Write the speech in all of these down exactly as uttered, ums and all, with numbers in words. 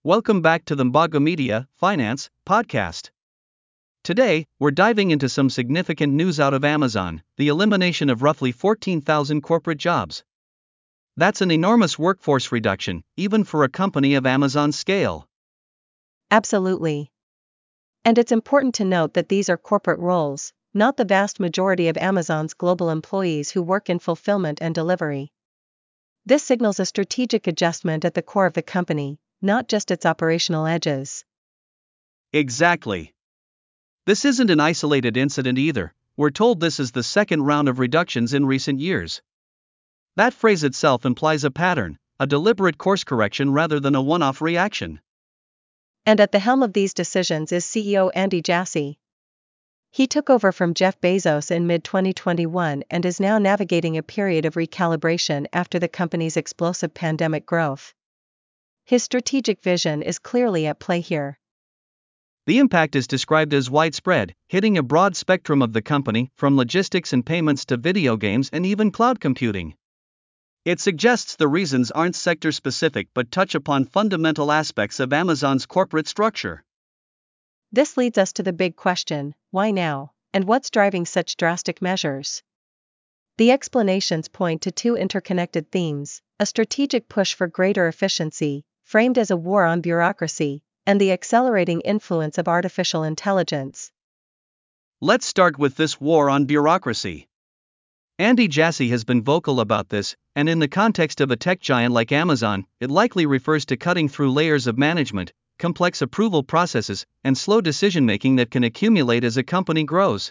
Welcome back to the Mbago Media Finance Podcast. Today, we're diving into some significant news out of Amazon: the elimination of roughly fourteen thousand corporate jobs. That's an enormous workforce reduction, even for a company of Amazon's scale. Absolutely. And it's important to note that these are corporate roles, not the vast majority of Amazon's global employees who work in fulfillment and delivery. This signals a strategic adjustment at the core of the company, not just its operational edges. Exactly. This isn't an isolated incident either. We're told this is the second round of reductions in recent years. That phrase itself implies a pattern, a deliberate course correction rather than a one-off reaction. And at the helm of these decisions is C E O Andy Jassy. He took over from Jeff Bezos in mid twenty twenty-one and is now navigating a period of recalibration after the company's explosive pandemic growth. His strategic vision is clearly at play here. The impact is described as widespread, hitting a broad spectrum of the company, from logistics and payments to video games and even cloud computing. It suggests the reasons aren't sector-specific but touch upon fundamental aspects of Amazon's corporate structure. This leads us to the big question: why now, and what's driving such drastic measures? The explanations point to two interconnected themes: a strategic push for greater efficiency, framed as a war on bureaucracy, and the accelerating influence of artificial intelligence. Let's start with this war on bureaucracy. Andy Jassy has been vocal about this, and in the context of a tech giant like Amazon, it likely refers to cutting through layers of management, complex approval processes, and slow decision-making that can accumulate as a company grows.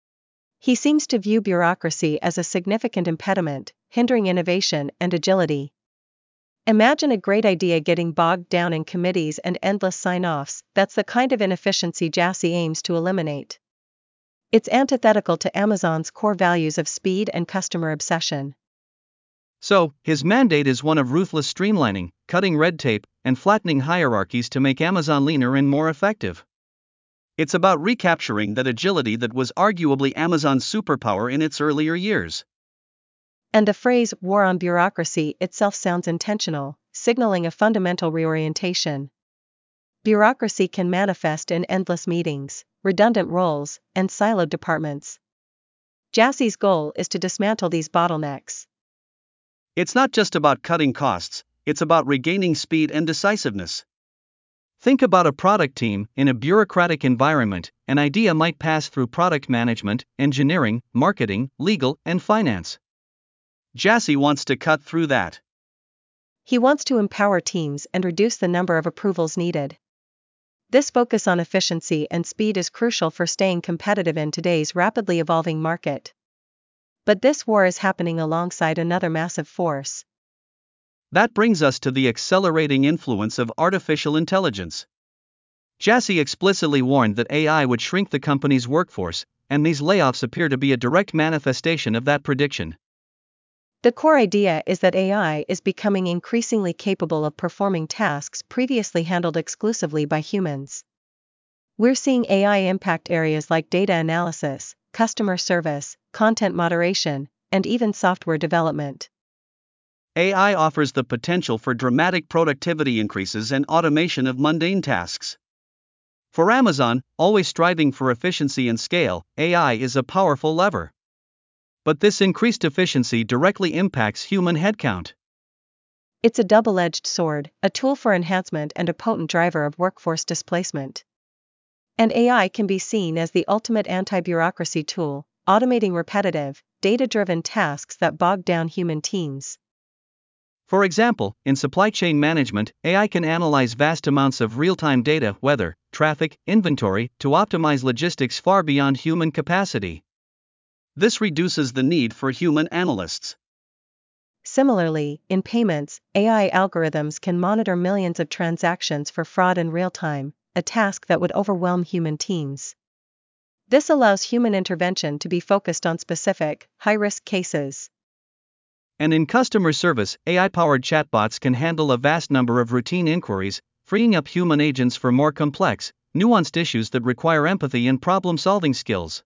He seems to view bureaucracy as a significant impediment, hindering innovation and agility. Imagine a great idea getting bogged down in committees and endless sign-offs. That's the kind of inefficiency Jassy aims to eliminate. It's antithetical to Amazon's core values of speed and customer obsession. So, his mandate is one of ruthless streamlining, cutting red tape, and flattening hierarchies to make Amazon leaner and more effective. It's about recapturing that agility that was arguably Amazon's superpower in its earlier years. And the phrase war on bureaucracy itself sounds intentional, signaling a fundamental reorientation. Bureaucracy can manifest in endless meetings, redundant roles, and siloed departments. Jassy's goal is to dismantle these bottlenecks. It's not just about cutting costs, it's about regaining speed and decisiveness. Think about a product team. In a bureaucratic environment, an idea might pass through product management, engineering, marketing, legal, and finance. Jassy wants to cut through that. He wants to empower teams and reduce the number of approvals needed. This focus on efficiency and speed is crucial for staying competitive in today's rapidly evolving market. But this war is happening alongside another massive force. That brings us to the accelerating influence of artificial intelligence. Jassy explicitly warned that A I would shrink the company's workforce, and these layoffs appear to be a direct manifestation of that prediction. The core idea is that A I is becoming increasingly capable of performing tasks previously handled exclusively by humans. We're seeing A I impact areas like data analysis, customer service, content moderation, and even software development. A I offers the potential for dramatic productivity increases and automation of mundane tasks. For Amazon, always striving for efficiency and scale, A I is a powerful lever. But this increased efficiency directly impacts human headcount. It's a double-edged sword, a tool for enhancement and a potent driver of workforce displacement. And A I can be seen as the ultimate anti-bureaucracy tool, automating repetitive, data-driven tasks that bog down human teams. For example, in supply chain management, A I can analyze vast amounts of real-time data, weather, traffic, inventory, to optimize logistics far beyond human capacity. This reduces the need for human analysts. Similarly, in payments, A I algorithms can monitor millions of transactions for fraud in real time, a task that would overwhelm human teams. This allows human intervention to be focused on specific, high-risk cases. And in customer service, A I-powered chatbots can handle a vast number of routine inquiries, freeing up human agents for more complex, nuanced issues that require empathy and problem-solving skills.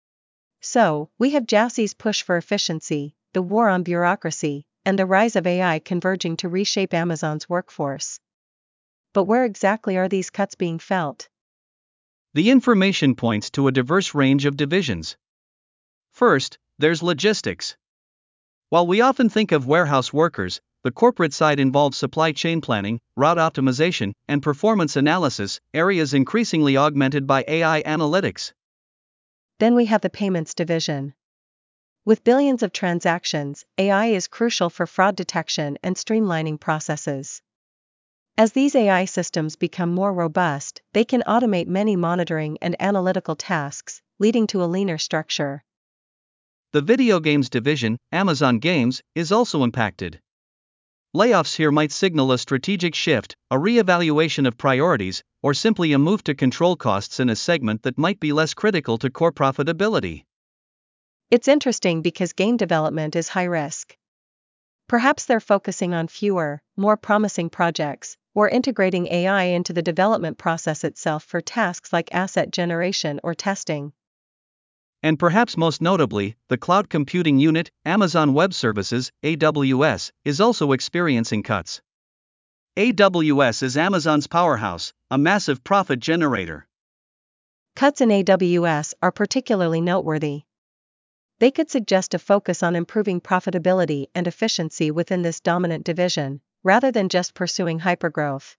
So, we have Jassy's push for efficiency, the war on bureaucracy, and the rise of A I converging to reshape Amazon's workforce. But where exactly are these cuts being felt? The information points to a diverse range of divisions. First, there's logistics. While we often think of warehouse workers, the corporate side involves supply chain planning, route optimization, and performance analysis, areas increasingly augmented by A I analytics. Then we have the payments division. With billions of transactions, A I is crucial for fraud detection and streamlining processes. As these A I systems become more robust, they can automate many monitoring and analytical tasks, leading to a leaner structure. The video games division, Amazon Games, is also impacted. Layoffs here might signal a strategic shift, a re-evaluation of priorities, or simply a move to control costs in a segment that might be less critical to core profitability. It's interesting because game development is high risk. Perhaps they're focusing on fewer, more promising projects, or integrating A I into the development process itself for tasks like asset generation or testing. And perhaps most notably, the cloud computing unit, Amazon Web Services, A W S, is also experiencing cuts. A W S is Amazon's powerhouse, a massive profit generator. Cuts in A W S are particularly noteworthy. They could suggest a focus on improving profitability and efficiency within this dominant division, rather than just pursuing hypergrowth.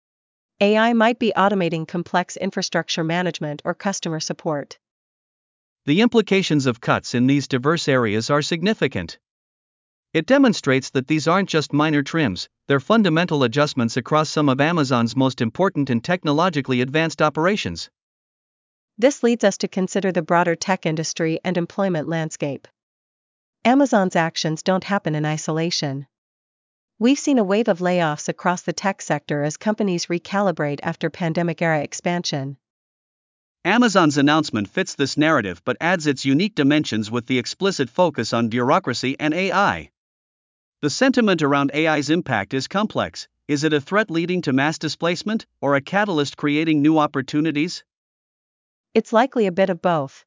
A I might be automating complex infrastructure management or customer support. The implications of cuts in these diverse areas are significant. It demonstrates that these aren't just minor trims, they're fundamental adjustments across some of Amazon's most important and technologically advanced operations. This leads us to consider the broader tech industry and employment landscape. Amazon's actions don't happen in isolation. We've seen a wave of layoffs across the tech sector as companies recalibrate after pandemic-era expansion. Amazon's announcement fits this narrative but adds its unique dimensions with the explicit focus on bureaucracy and A I. The sentiment around A I's impact is complex. Is it a threat leading to mass displacement, or a catalyst creating new opportunities? It's likely a bit of both.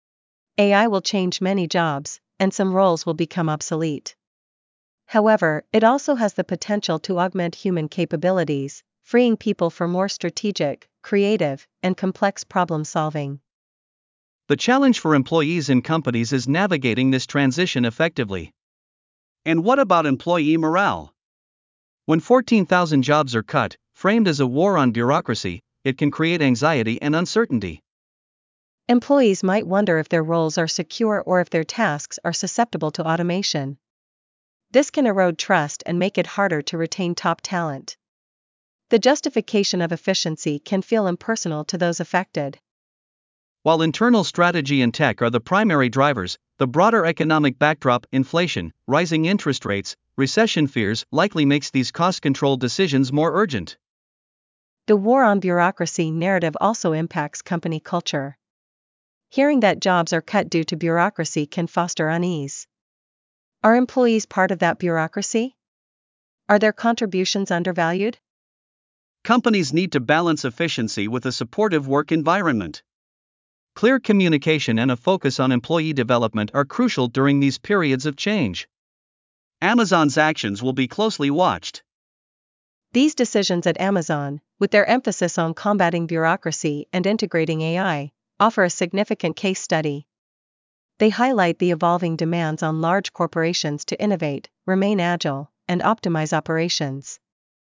A I will change many jobs, and some roles will become obsolete. However, it also has the potential to augment human capabilities, freeing people for more strategic, creative, and complex problem solving. The challenge for employees and companies is navigating this transition effectively. And what about employee morale? When fourteen thousand jobs are cut, framed as a war on bureaucracy, it can create anxiety and uncertainty. Employees might wonder if their roles are secure or if their tasks are susceptible to automation. This can erode trust and make it harder to retain top talent. The justification of efficiency can feel impersonal to those affected. While internal strategy and tech are the primary drivers, the broader economic backdrop, inflation, rising interest rates, recession fears, likely makes these cost control decisions more urgent. The war on bureaucracy narrative also impacts company culture. Hearing that jobs are cut due to bureaucracy can foster unease. Are employees part of that bureaucracy? Are their contributions undervalued? Companies need to balance efficiency with a supportive work environment. Clear communication and a focus on employee development are crucial during these periods of change. Amazon's actions will be closely watched. These decisions at Amazon, with their emphasis on combating bureaucracy and integrating A I, offer a significant case study. They highlight the evolving demands on large corporations to innovate, remain agile, and optimize operations.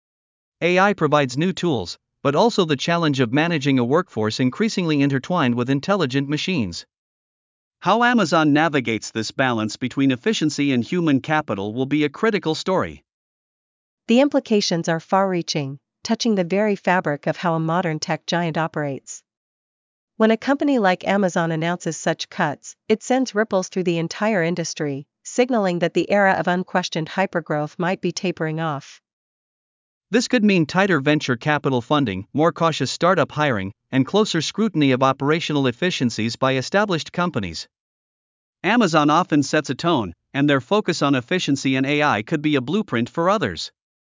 A I provides new tools, but also the challenge of managing a workforce increasingly intertwined with intelligent machines. How Amazon navigates this balance between efficiency and human capital will be a critical story. The implications are far-reaching, touching the very fabric of how a modern tech giant operates. When a company like Amazon announces such cuts, it sends ripples through the entire industry, signaling that the era of unquestioned hypergrowth might be tapering off. This could mean tighter venture capital funding, more cautious startup hiring, and closer scrutiny of operational efficiencies by established companies. Amazon often sets a tone, and their focus on efficiency and A I could be a blueprint for others.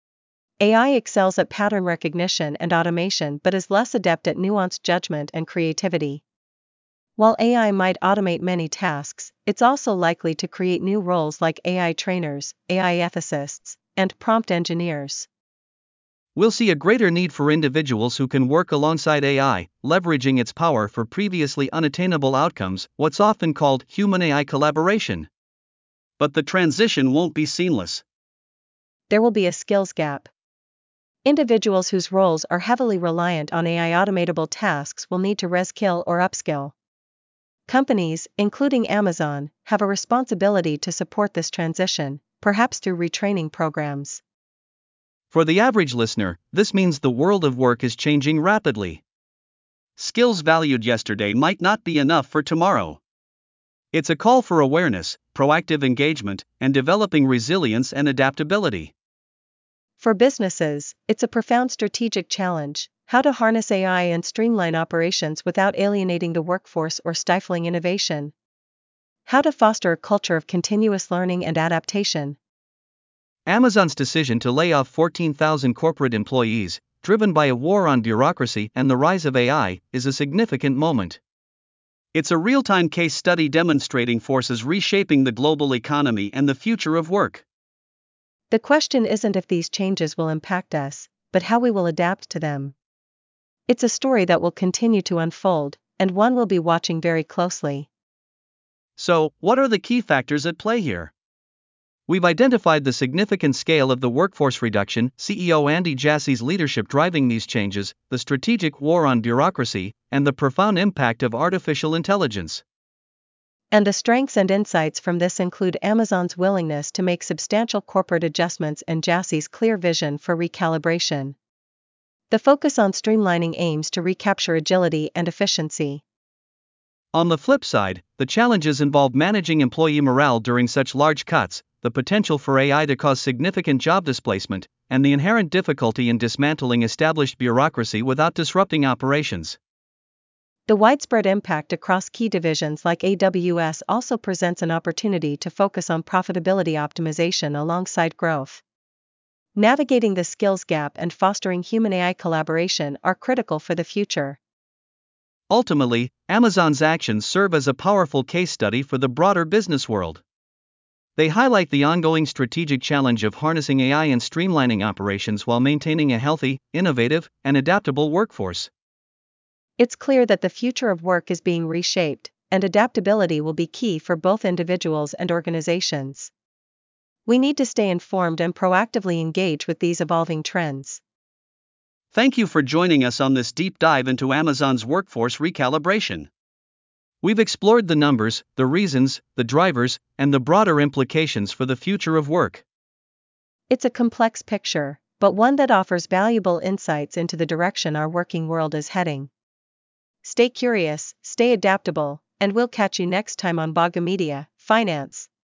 A I excels at pattern recognition and automation but is less adept at nuanced judgment and creativity. While A I might automate many tasks, it's also likely to create new roles like A I trainers, A I ethicists, and prompt engineers. We'll see a greater need for individuals who can work alongside A I, leveraging its power for previously unattainable outcomes, what's often called human-A I collaboration. But the transition won't be seamless. There will be a skills gap. Individuals whose roles are heavily reliant on A I automatable tasks will need to reskill or upskill. Companies, including Amazon, have a responsibility to support this transition, perhaps through retraining programs. For the average listener, this means the world of work is changing rapidly. Skills valued yesterday might not be enough for tomorrow. It's a call for awareness, proactive engagement, and developing resilience and adaptability. For businesses, it's a profound strategic challenge: how to harness A I and streamline operations without alienating the workforce or stifling innovation. How to foster a culture of continuous learning and adaptation. Amazon's decision to lay off fourteen thousand corporate employees, driven by a war on bureaucracy and the rise of A I, is a significant moment. It's a real-time case study demonstrating forces reshaping the global economy and the future of work. The question isn't if these changes will impact us, but how we will adapt to them. It's a story that will continue to unfold, and one we'll be watching very closely. So, what are the key factors at play here? We've identified the significant scale of the workforce reduction, C E O Andy Jassy's leadership driving these changes, the strategic war on bureaucracy, and the profound impact of artificial intelligence. And the strengths and insights from this include Amazon's willingness to make substantial corporate adjustments and Jassy's clear vision for recalibration. The focus on streamlining aims to recapture agility and efficiency. On the flip side, the challenges involve managing employee morale during such large cuts, the potential for A I to cause significant job displacement, and the inherent difficulty in dismantling established bureaucracy without disrupting operations. The widespread impact across key divisions like A W S also presents an opportunity to focus on profitability optimization alongside growth. Navigating the skills gap and fostering human-A I collaboration are critical for the future. Ultimately, Amazon's actions serve as a powerful case study for the broader business world. They highlight the ongoing strategic challenge of harnessing A I and streamlining operations while maintaining a healthy, innovative, and adaptable workforce. It's clear that the future of work is being reshaped, and adaptability will be key for both individuals and organizations. We need to stay informed and proactively engage with these evolving trends. Thank you for joining us on this deep dive into Amazon's workforce recalibration. We've explored the numbers, the reasons, the drivers, and the broader implications for the future of work. It's a complex picture, but one that offers valuable insights into the direction our working world is heading. Stay curious, stay adaptable, and we'll catch you next time on Baga Media Finance.